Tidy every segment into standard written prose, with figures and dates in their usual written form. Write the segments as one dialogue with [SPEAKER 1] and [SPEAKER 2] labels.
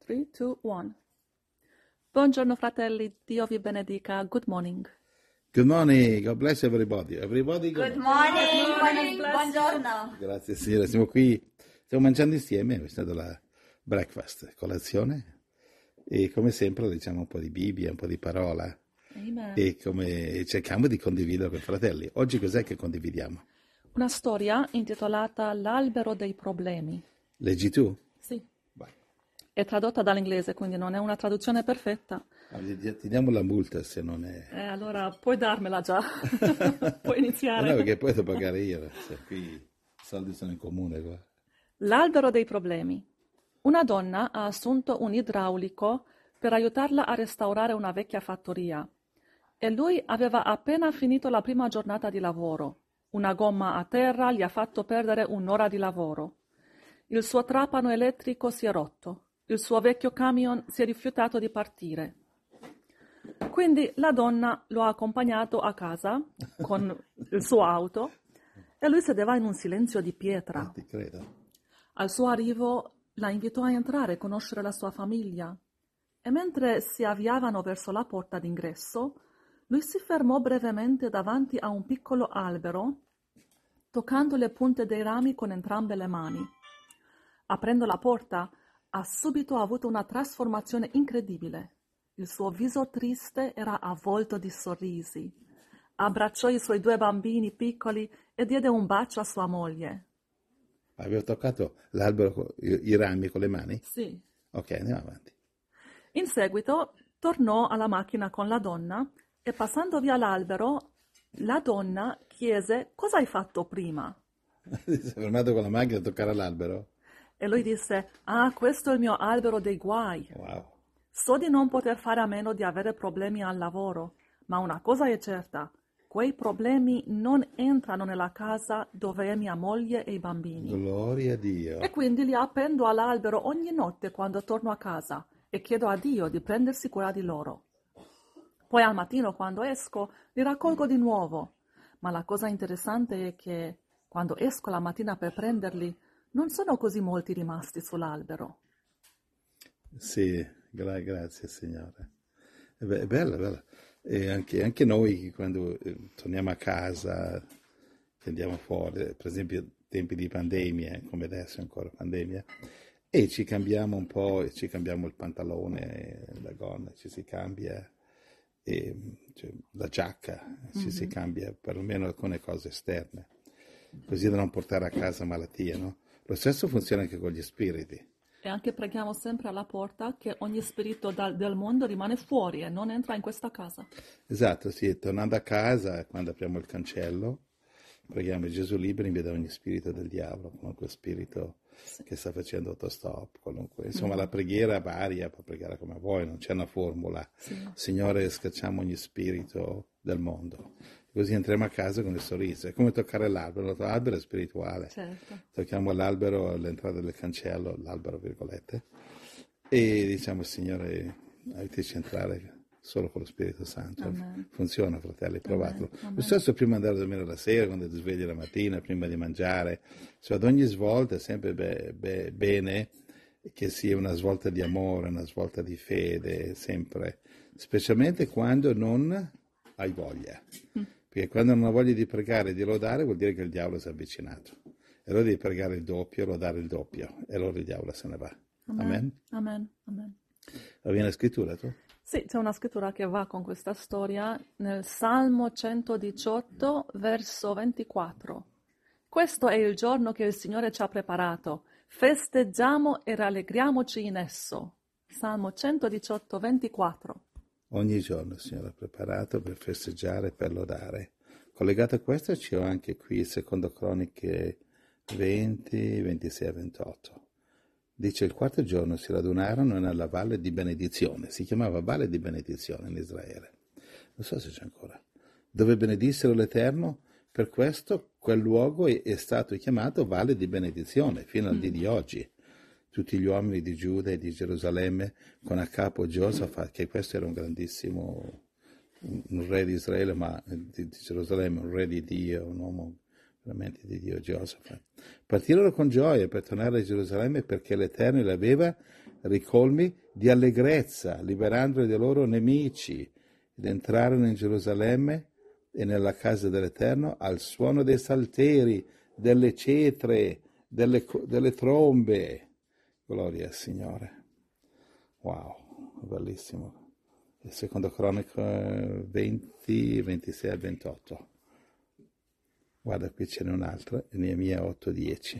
[SPEAKER 1] 3, 2, 1. Buongiorno fratelli, Dio vi benedica. Good morning.
[SPEAKER 2] Good morning, God bless everybody. Everybody,
[SPEAKER 3] Good morning, buongiorno.
[SPEAKER 2] Grazie signore, siamo qui, stiamo mangiando insieme, è stata la breakfast, colazione, e come sempre diciamo un po' di Bibbia, un po' di parola.
[SPEAKER 1] Amen.
[SPEAKER 2] E come cerchiamo di condividere con i fratelli. Oggi cos'è che condividiamo?
[SPEAKER 1] Una storia intitolata L'albero dei problemi.
[SPEAKER 2] Leggi tu?
[SPEAKER 1] Sì.
[SPEAKER 2] Vai.
[SPEAKER 1] È tradotta dall'inglese, quindi non è una traduzione perfetta.
[SPEAKER 2] Ti diamo la multa se non è...
[SPEAKER 1] Allora puoi darmela già. Puoi iniziare.
[SPEAKER 2] No, perché poi devo pagare io, cioè, qui i soldi sono in comune qua.
[SPEAKER 1] L'albero dei problemi. Una donna ha assunto un idraulico per aiutarla a restaurare una vecchia fattoria. E lui aveva appena finito la prima giornata di lavoro. Una gomma a terra gli ha fatto perdere un'ora di lavoro. Il suo trapano elettrico si è rotto. Il suo vecchio camion si è rifiutato di partire. Quindi la donna lo ha accompagnato a casa con il suo auto e lui sedeva in un silenzio di pietra.
[SPEAKER 2] Ti credo.
[SPEAKER 1] Al suo arrivo la invitò a entrare e conoscere la sua famiglia. E mentre si avviavano verso la porta d'ingresso, lui si fermò brevemente davanti a un piccolo albero, toccando le punte dei rami con entrambe le mani. Aprendo la porta, ha subito avuto una trasformazione incredibile. Il suo viso triste era avvolto di sorrisi. Abbracciò i suoi 2 bambini piccoli e diede un bacio a sua moglie.
[SPEAKER 2] Avevo toccato l'albero, i rami con le mani?
[SPEAKER 1] Sì.
[SPEAKER 2] Ok, andiamo avanti.
[SPEAKER 1] In seguito tornò alla macchina con la donna e passando via l'albero, la donna chiese cosa hai fatto prima?
[SPEAKER 2] Si è fermato con la macchina a toccare l'albero?
[SPEAKER 1] E lui disse, questo è il mio albero dei guai.
[SPEAKER 2] Wow.
[SPEAKER 1] So di non poter fare a meno di avere problemi al lavoro, ma una cosa è certa, quei problemi non entrano nella casa dove è mia moglie e i bambini.
[SPEAKER 2] Gloria a Dio.
[SPEAKER 1] E quindi li appendo all'albero ogni notte quando torno a casa e chiedo a Dio di prendersi cura di loro. Poi al mattino quando esco li raccolgo di nuovo, ma la cosa interessante è che quando esco la mattina per prenderli non sono così molti rimasti sull'albero.
[SPEAKER 2] Sì, grazie Signore. È bella, è bella. E anche noi quando torniamo a casa, che andiamo fuori, per esempio tempi di pandemia, come adesso è ancora pandemia, e ci cambiamo un po', e ci cambiamo il pantalone, la gonna, ci si cambia, cioè, la giacca, ci si cambia perlomeno alcune cose esterne, così da non portare a casa malattie, no? Lo stesso funziona anche con gli spiriti.
[SPEAKER 1] E anche preghiamo sempre alla porta che ogni spirito del mondo rimane fuori e non entra in questa casa.
[SPEAKER 2] Esatto, sì, tornando a casa, quando apriamo il cancello, preghiamo Gesù liberi da ogni spirito del diavolo, qualunque spirito che sta facendo autostop, qualunque. Insomma, la preghiera varia, può pregare come vuoi, non c'è una formula.
[SPEAKER 1] Sì.
[SPEAKER 2] Signore, scacciamo ogni spirito del mondo. Così entriamo a casa con il sorriso. È come toccare l'albero, l'albero è spirituale.
[SPEAKER 1] Certo.
[SPEAKER 2] Tocchiamo l'albero all'entrata del cancello, l'albero virgolette, e diciamo Signore, aiutaci a entrare solo con lo Spirito Santo.
[SPEAKER 1] Amen.
[SPEAKER 2] Funziona, fratelli, provatelo.
[SPEAKER 1] Amen.
[SPEAKER 2] Lo stesso prima di andare a dormire la sera, quando ti svegli la mattina, prima di mangiare. Cioè, ad ogni svolta è sempre bene che sia una svolta di amore, una svolta di fede, sempre, specialmente quando non hai voglia. Perché quando non hai voglia di pregare e di lodare vuol dire che il diavolo si è avvicinato. E allora devi pregare il doppio, lodare il doppio, e allora il diavolo se ne va. Amen?
[SPEAKER 1] Amen. Amen.
[SPEAKER 2] Va bene la scrittura tu?
[SPEAKER 1] Sì, c'è una scrittura che va con questa storia nel Salmo 118, verso 24. Questo è il giorno che il Signore ci ha preparato. Festeggiamo e rallegriamoci in esso. Salmo 118, 24.
[SPEAKER 2] Ogni giorno il Signore ha preparato per festeggiare e per lodare. Collegato a questo c'è anche qui il secondo Croniche 20, 26 e 28. Dice il 4º giorno si radunarono nella valle di benedizione, si chiamava valle di benedizione in Israele, non so se c'è ancora, dove benedissero l'Eterno, per questo quel luogo è stato chiamato valle di benedizione fino al dì di oggi. Tutti gli uomini di Giuda e di Gerusalemme con a capo Giosafat, che questo era un grandissimo, un re di Israele, ma di Gerusalemme, un re di Dio, un uomo veramente di Dio, Giosafat. Partirono con gioia per tornare a Gerusalemme perché l'Eterno li aveva ricolmi di allegrezza, liberandoli dai loro nemici, ed entrarono in Gerusalemme e nella casa dell'Eterno al suono dei salteri, delle cetre, delle trombe. Gloria al Signore. Wow, bellissimo. Il secondo Cronico 20, 26 e 28. Guarda, qui ce n'è un'altra, Neemia 8:10.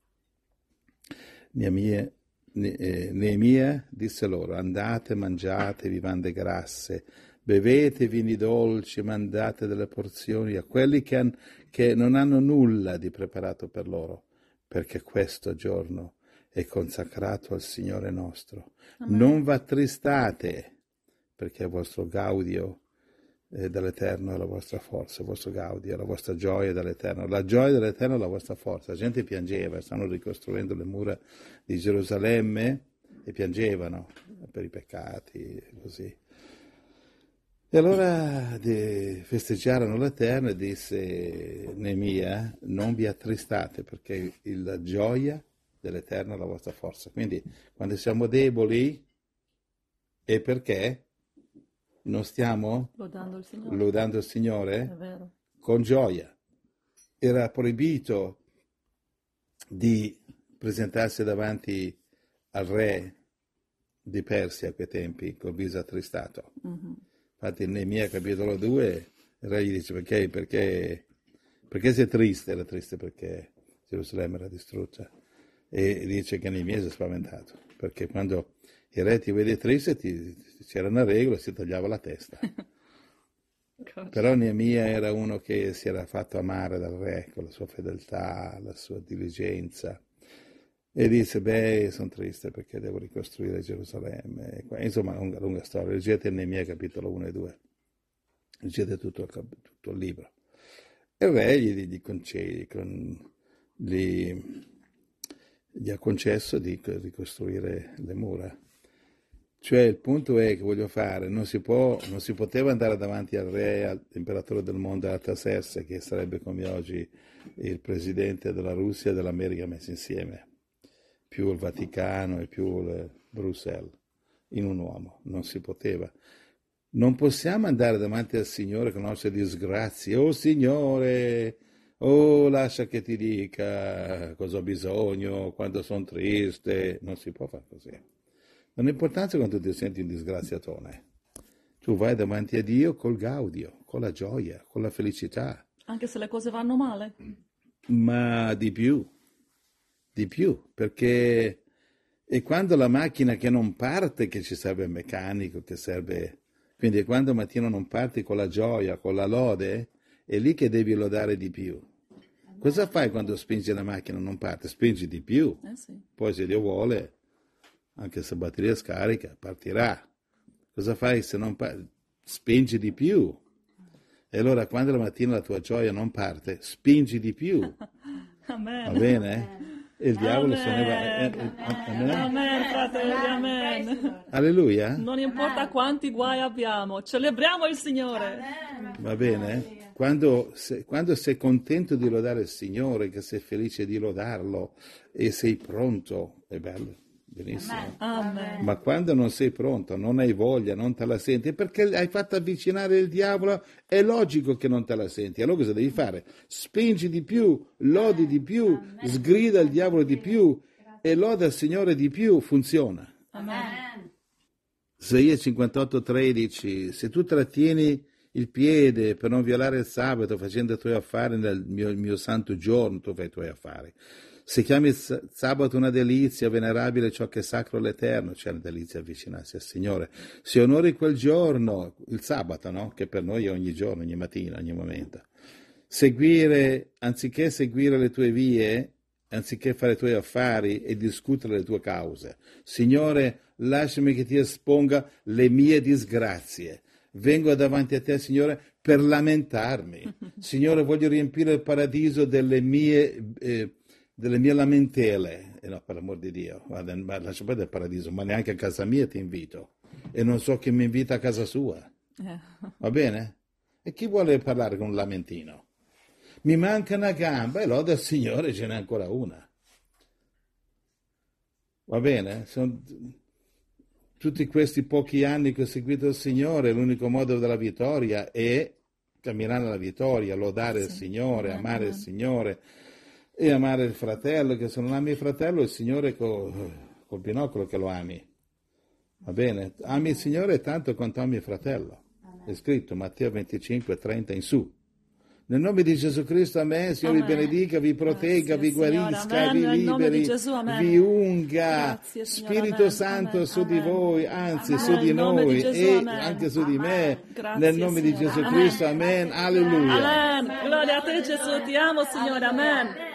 [SPEAKER 2] Neemia disse loro: andate, mangiate vivande grasse, bevete vini dolci, mandate delle porzioni a quelli che non hanno nulla di preparato per loro, perché questo giorno è consacrato al Signore nostro. Amen. Non v'attristate, perché il vostro gaudio dall'Eterno è la vostra forza, il vostro gaudio è la vostra gioia dall'Eterno. La gioia dell'Eterno è la vostra forza. La gente piangeva, stanno ricostruendo le mura di Gerusalemme e piangevano per i peccati, così. E allora festeggiarono l'Eterno e disse Neemia: non vi attristate, perché la gioia dell'Eterno è la vostra forza. Quindi quando siamo deboli è perché non stiamo lodando il Signore
[SPEAKER 1] È vero.
[SPEAKER 2] con gioia. Era proibito di presentarsi davanti al re di Persia a quei tempi col viso attristato. Mm-hmm. Infatti in Neemia capitolo 2 il re gli dice perché sei triste? Era triste perché Gerusalemme era distrutta, e dice che Neemia si è spaventato perché quando il re ti vede triste c'era una regola, si tagliava la testa. Però Neemia era uno che si era fatto amare dal re con la sua fedeltà, la sua diligenza, e disse: sono triste perché devo ricostruire Gerusalemme. Insomma, lunga storia. Leggete Neemia capitolo 1 e 2, leggete tutto il libro. E il re gli ha concesso di ricostruire le mura. Cioè il punto è che voglio fare, non si poteva andare davanti al re, all'imperatore del mondo, Artaserse, che sarebbe come oggi il presidente della Russia e dell'America messi insieme, più il Vaticano e più Bruxelles, in un uomo. Non si poteva. Non possiamo andare davanti al Signore con le nostre disgrazie. Oh Signore, lascia che ti dica cosa ho bisogno, quando sono triste. Non si può fare così. Non ha importanza quando ti senti un disgraziatone. Tu vai davanti a Dio col gaudio, con la gioia, con la felicità.
[SPEAKER 1] Anche se le cose vanno male?
[SPEAKER 2] Ma di più, perché è quando la macchina che non parte che ci serve il meccanico, che serve. Quindi quando mattino non parti con la gioia, con la lode, è lì che devi lodare di più. Cosa fai quando spingi la macchina e non parte? Spingi di più.
[SPEAKER 1] Sì.
[SPEAKER 2] Poi se Dio vuole, anche se la batteria è scarica, partirà. Cosa fai se non spingi di più? E allora quando la mattina la tua gioia non parte, spingi di più.
[SPEAKER 1] Amen.
[SPEAKER 2] Va bene? E il diavolo se ne va.
[SPEAKER 1] Amen, fratelli, amen.
[SPEAKER 2] Alleluia.
[SPEAKER 1] Non importa quanti guai abbiamo, celebriamo il Signore.
[SPEAKER 2] Va bene? Quando sei contento di lodare il Signore, che sei felice di lodarlo e sei pronto, è bello. Benissimo.
[SPEAKER 1] Amen.
[SPEAKER 2] Ma quando non sei pronto, non hai voglia, non te la senti, perché hai fatto avvicinare il diavolo, è logico che non te la senti. Allora cosa devi fare? Spingi di più, lodi di più, sgrida il diavolo di più e loda il Signore di più, funziona.
[SPEAKER 1] Amen.
[SPEAKER 2] Isaia 58:13, se tu trattieni il piede per non violare il sabato facendo i tuoi affari nel mio santo giorno, tu fai i tuoi affari. Se chiami il sabato una delizia, venerabile ciò che è sacro all'Eterno, c'è una delizia avvicinarsi al Signore. Se onori quel giorno, il sabato, no? Che per noi è ogni giorno, ogni mattina, ogni momento. Anziché seguire le tue vie, anziché fare i tuoi affari e discutere le tue cause. Signore, lasciami che ti esponga le mie disgrazie. Vengo davanti a te, Signore, per lamentarmi. Signore, voglio riempire il paradiso delle mie lamentele. No, per l'amor di Dio, guarda, lascia perdere il paradiso, ma neanche a casa mia ti invito. E non so chi mi invita a casa sua. Va bene? E chi vuole parlare con un lamentino? Mi manca una gamba e loda il Signore, ce n'è ancora una. Va bene? Sono tutti questi pochi anni che ho seguito il Signore, l'unico modo della vittoria è camminare alla vittoria, lodare il Signore, amare il Signore e amare il fratello, che se non ami il fratello, il Signore col binocolo che lo ami. Va bene? Ami il Signore tanto quanto ami il fratello. È scritto Matteo 25, 30 in su. Nel nome di Gesù Cristo, amen. Signore vi benedica, vi protegga, vi guarisca, vi liberi, vi unga.
[SPEAKER 1] Grazie, Signore,
[SPEAKER 2] Spirito
[SPEAKER 1] amen.
[SPEAKER 2] Santo
[SPEAKER 1] Amen.
[SPEAKER 2] su di
[SPEAKER 1] Amen.
[SPEAKER 2] voi, anzi
[SPEAKER 1] Amen.
[SPEAKER 2] su di
[SPEAKER 1] Nel nome
[SPEAKER 2] noi
[SPEAKER 1] di Gesù,
[SPEAKER 2] e
[SPEAKER 1] amen.
[SPEAKER 2] anche su di me.
[SPEAKER 1] Grazie,
[SPEAKER 2] Nel nome di
[SPEAKER 1] Signore.
[SPEAKER 2] Gesù
[SPEAKER 1] Amen.
[SPEAKER 2] Cristo, amen. Alleluia.
[SPEAKER 1] Amen. Gloria a te, Gesù. Ti amo, Signore. Amen.